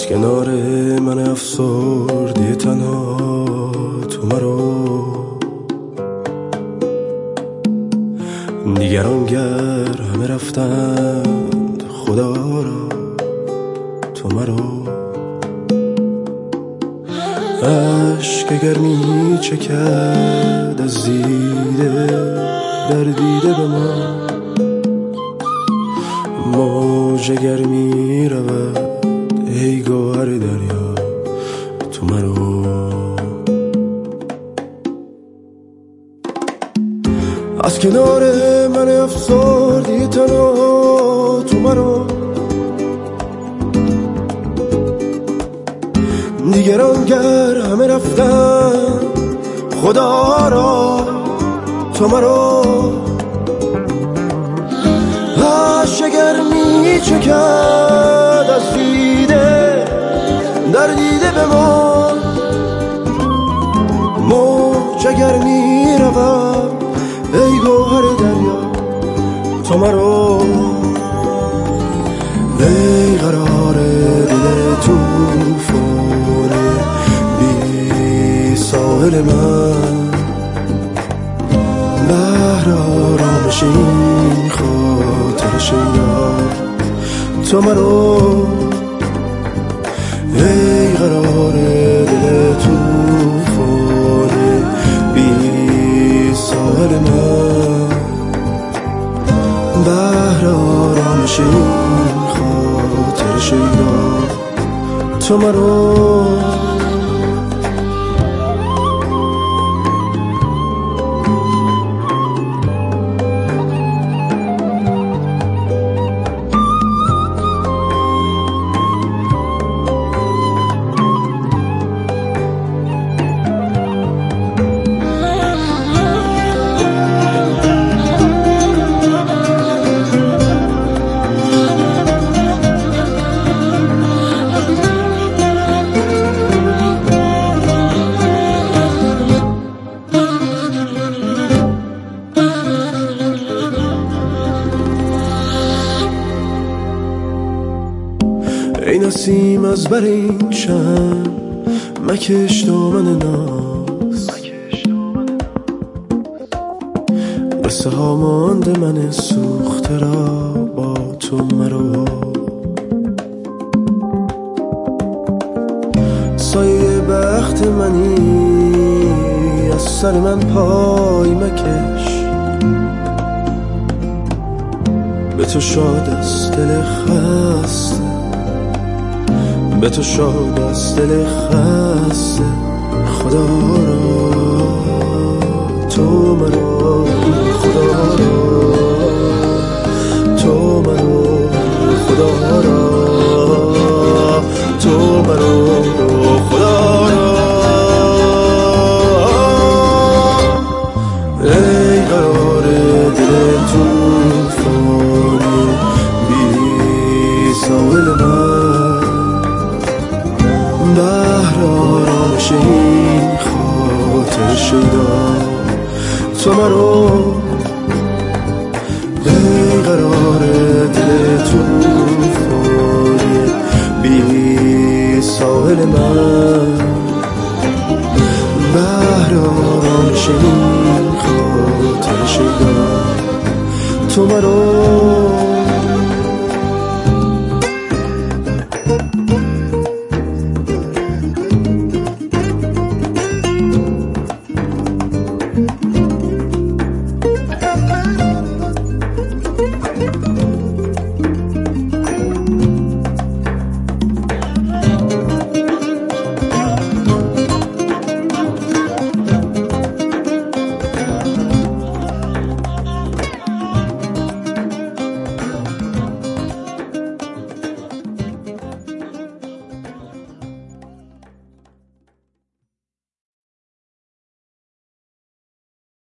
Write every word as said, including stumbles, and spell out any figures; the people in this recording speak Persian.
کنار من افسردی تنها تو مرو، دیگران گر همه رفتند خدا را تو مرو. عشق اگر می چکد از دیده در دیده به ما، موج اگر می رود ای گوهر دریا تو مرو. از کنار من افسردی تنها تو مرو، دیگران گر همه رفتن خدا را تو مرو. عشق اگر می چکد از دیده در دیده به ما، موج اگر می رود ای گوهر دریا تو مرو. ای قرار دل توفان بی ساحل من، بحر آرامش این خاطر شیدا تو مرو. ای قرار دل توفان بی ساحل من، بحر آرامش این خاطر شیدا تو مرو. ای نسیم از بر این شم مکش دامن ناز، قصه ها مانده من سوخته را با تو مرو. سایه بخت منی از سر من پای مکش، به تو شاد از دل خسته، به تو شاد از دل خسته خدا را تو مرو. خدا را تو مرو، خدا را تو مرو، خدا را. ای قرار دل توفانی بی ساحل من، بحر آرامش این خاطر شیدا تو مرو. ای قرار دل توفانی بی ساحل من، بحر آرامش این خاطر شیدا تو مرو.